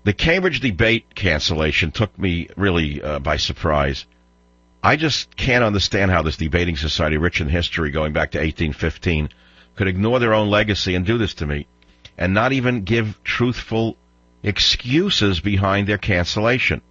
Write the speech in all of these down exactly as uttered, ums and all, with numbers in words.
The Cambridge debate cancellation took me really uh, by surprise. I just can't understand how this debating society, rich in history going back to eighteen fifteen, could ignore their own legacy and do this to me, and not even give truthful excuses behind their cancellation.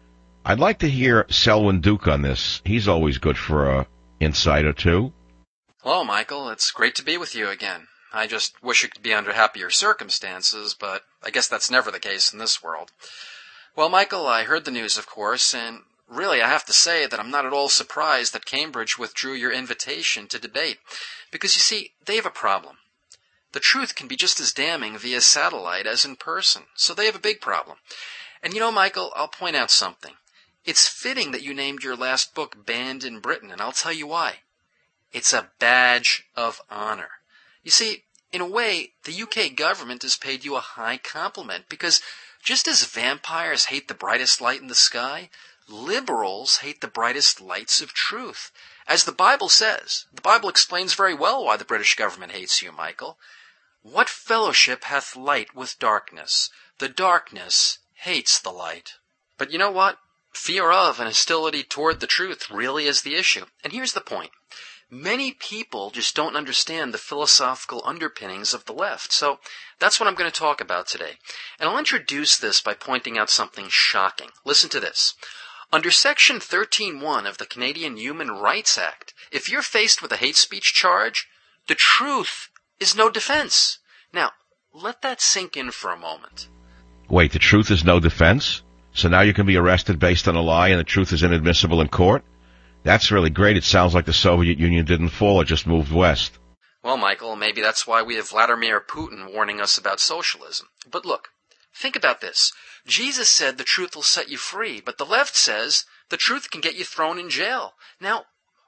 I'd like to hear Selwyn Duke on this. He's always good for a insight or two. Hello, Michael. It's great to be with you again. I just wish it could be under happier circumstances, but I guess that's never the case in this world. Well, Michael, I heard the news, of course, and really I have to say that I'm not at all surprised that Cambridge withdrew your invitation to debate, because you see, they have a problem. The truth can be just as damning via satellite as in person, so they have a big problem. And you know, Michael, I'll point out something. It's fitting that you named your last book Banned in Britain, and I'll tell you why. It's a badge of honor. You see, in a way, the U K government has paid you a high compliment, because just as vampires hate the brightest light in the sky, liberals hate the brightest lights of truth. As the Bible says, the Bible explains very well why the British government hates you, Michael. What fellowship hath light with darkness? The darkness hates the light. But you know what? Fear of and hostility toward the truth really is the issue. And here's the point. Many people just don't understand the philosophical underpinnings of the left. So that's what I'm going to talk about today. And I'll introduce this by pointing out something shocking. Listen to this. Under Section thirteen point one of the Canadian Human Rights Act, if you're faced with a hate speech charge, the truth is no defense. Now, let that sink in for a moment. Wait, the truth is no defense? So now you can be arrested based on a lie and the truth is inadmissible in court? That's really great. It sounds like the Soviet Union didn't fall, it just moved west. Well, Michael, maybe that's why we have Vladimir Putin warning us about socialism. But look, think about this. Jesus said the truth will set you free, but the left says the truth can get you thrown in jail. Now,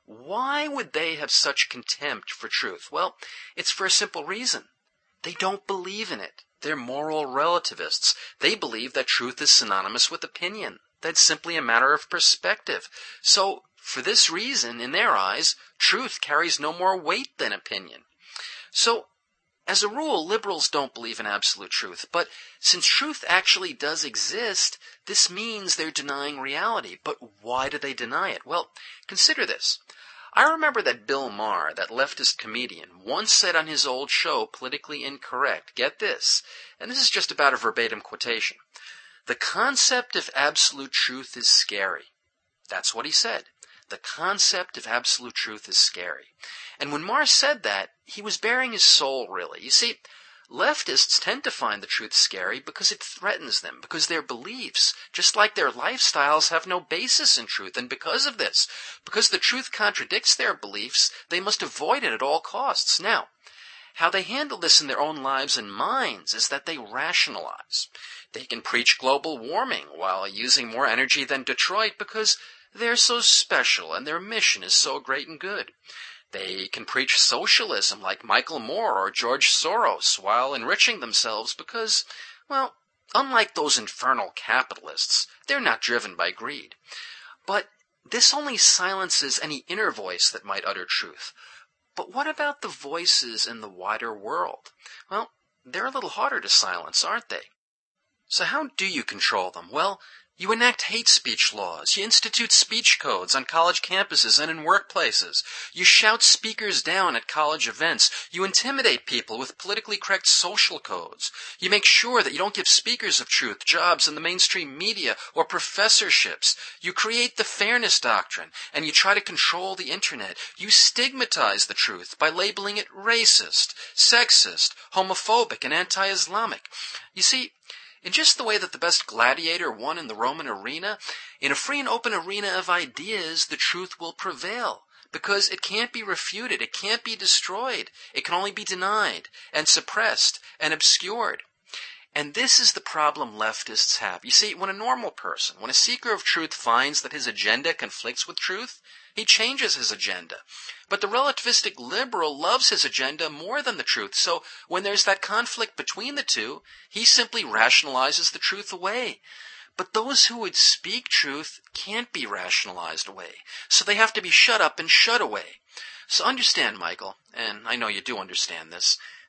why would they have such contempt for truth? Well, it's for a simple reason. They don't believe in it. They're moral relativists. They believe that truth is synonymous with opinion. That's simply a matter of perspective. So, for this reason, in their eyes, truth carries no more weight than opinion. So, as a rule, liberals don't believe in absolute truth, but since truth actually does exist, this means they're denying reality. But why do they deny it? Well, consider this. I remember that Bill Maher, that leftist comedian, once said on his old show, Politically Incorrect, get this, and this is just about a verbatim quotation, "The concept of absolute truth is scary." That's what he said. The concept of absolute truth is scary. And when Maher said that, he was bearing his soul, really. You see, leftists tend to find the truth scary because it threatens them, because their beliefs, just like their lifestyles, have no basis in truth. And because of this, because the truth contradicts their beliefs, they must avoid it at all costs. Now, how they handle this in their own lives and minds is that they rationalize. They can preach global warming while using more energy than Detroit because they're so special and their mission is so great and good. They can preach socialism like Michael Moore or George Soros while enriching themselves because, well, unlike those infernal capitalists, they're not driven by greed. But this only silences any inner voice that might utter truth. But what about the voices in the wider world? Well, they're a little harder to silence, aren't they? So how do you control them? Well, you enact hate speech laws. You institute speech codes on college campuses and in workplaces. You shout speakers down at college events. You intimidate people with politically correct social codes. You make sure that you don't give speakers of truth jobs in the mainstream media or professorships. You create the fairness doctrine, and you try to control the internet. You stigmatize the truth by labeling it racist, sexist, homophobic, and anti-Islamic. You see, in just the way that the best gladiator won in the Roman arena, in a free and open arena of ideas, the truth will prevail, because it can't be refuted, it can't be destroyed, it can only be denied, and suppressed, and obscured. And this is the problem leftists have. You see, when a normal person, when a seeker of truth finds that his agenda conflicts with truth, he changes his agenda. But the relativistic liberal loves his agenda more than the truth, so when there's that conflict between the two, he simply rationalizes the truth away. But those who would speak truth can't be rationalized away, so they have to be shut up and shut away. So understand, Michael, and I know you do understand this,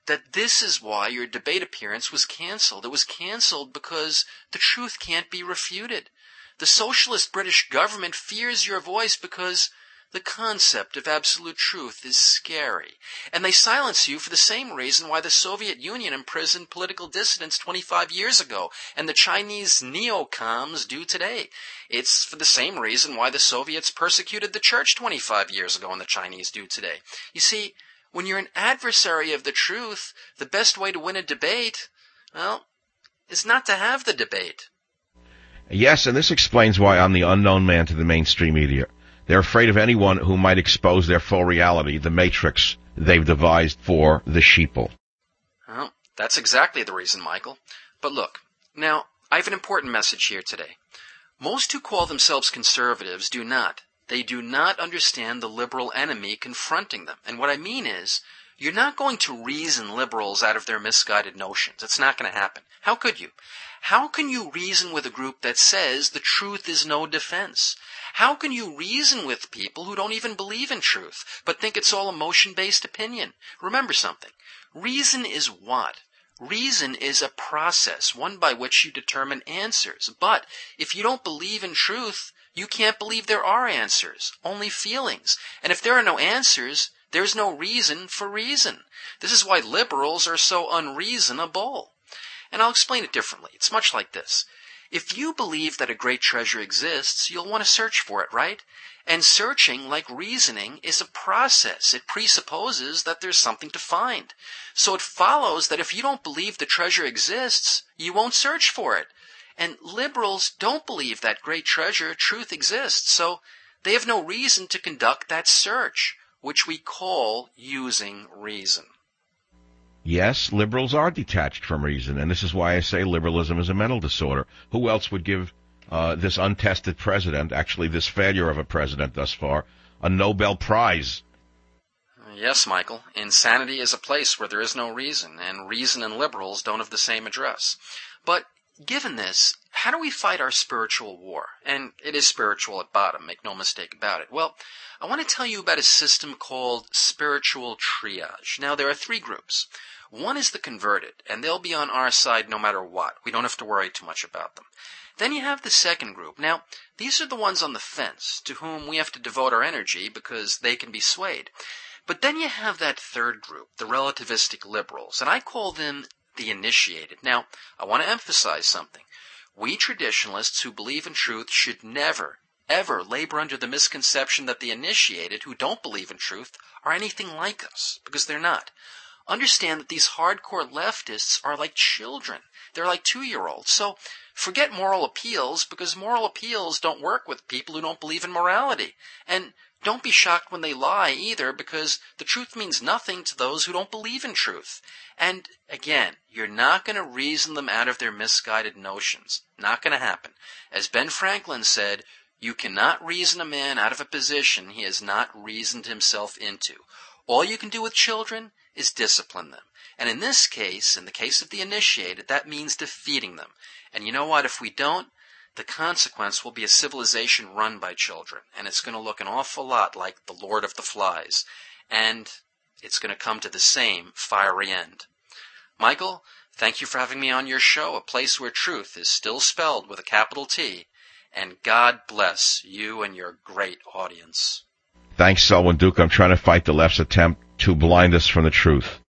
that this is why your debate appearance was canceled. It was canceled because the truth can't be refuted. The socialist British government fears your voice because the concept of absolute truth is scary. And they silence you for the same reason why the Soviet Union imprisoned political dissidents twenty-five years ago, and the Chinese neocons do today. It's for the same reason why the Soviets persecuted the church twenty-five years ago, and the Chinese do today. You see, when you're an adversary of the truth, the best way to win a debate, well, is not to have the debate. Yes, and this explains why I'm the unknown man to the mainstream media. They're afraid of anyone who might expose their full reality, the matrix they've devised for the sheeple. Well, that's exactly the reason, Michael. But look, now, I have an important message here today. Most who call themselves conservatives do not. They do not understand the liberal enemy confronting them. And what I mean is, you're not going to reason liberals out of their misguided notions. It's not going to happen. How could you? How can you reason with a group that says the truth is no defense? How can you reason with people who don't even believe in truth, but think it's all emotion-based opinion? Remember something. Reason is what? Reason is a process, one by which you determine answers. But if you don't believe in truth, you can't believe there are answers, only feelings. And if there are no answers, there's no reason for reason. This is why liberals are so unreasonable. And I'll explain it differently. It's much like this. If you believe that a great treasure exists, you'll want to search for it, right? And searching, like reasoning, is a process. It presupposes that there's something to find. So it follows that if you don't believe the treasure exists, you won't search for it. And liberals don't believe that great treasure, truth, exists, so they have no reason to conduct that search, which we call using reason. Yes, liberals are detached from reason, and this is why I say liberalism is a mental disorder. Who else would give uh, this untested president, actually this failure of a president thus far, a Nobel Prize? Yes, Michael. Insanity is a place where there is no reason, and reason and liberals don't have the same address. But given this, how do we fight our spiritual war? And it is spiritual at bottom, make no mistake about it. Well, I want to tell you about a system called spiritual triage. Now, there are three groups. One is the converted, and they'll be on our side no matter what. We don't have to worry too much about them. Then you have the second group. Now, these are the ones on the fence, to whom we have to devote our energy because they can be swayed. But then you have that third group, the relativistic liberals, and I call them the initiated. Now, I want to emphasize something. We traditionalists who believe in truth should never, ever labor under the misconception that the initiated who don't believe in truth are anything like us, because they're not. Understand that these hardcore leftists are like children. They're like two-year-olds. So forget moral appeals, because moral appeals don't work with people who don't believe in morality. And don't be shocked when they lie either, because the truth means nothing to those who don't believe in truth. And again, you're not going to reason them out of their misguided notions. Not going to happen. As Ben Franklin said, you cannot reason a man out of a position he has not reasoned himself into. All you can do with children is discipline them. And in this case, in the case of the initiated, that means defeating them. And you know what? If we don't, the consequence will be a civilization run by children. And it's going to look an awful lot like the Lord of the Flies. And it's going to come to the same fiery end. Michael, thank you for having me on your show, a place where truth is still spelled with a capital T. And God bless you and your great audience. Thanks, Selwyn Duke. I'm trying to fight the left's attempt to blind us from the truth.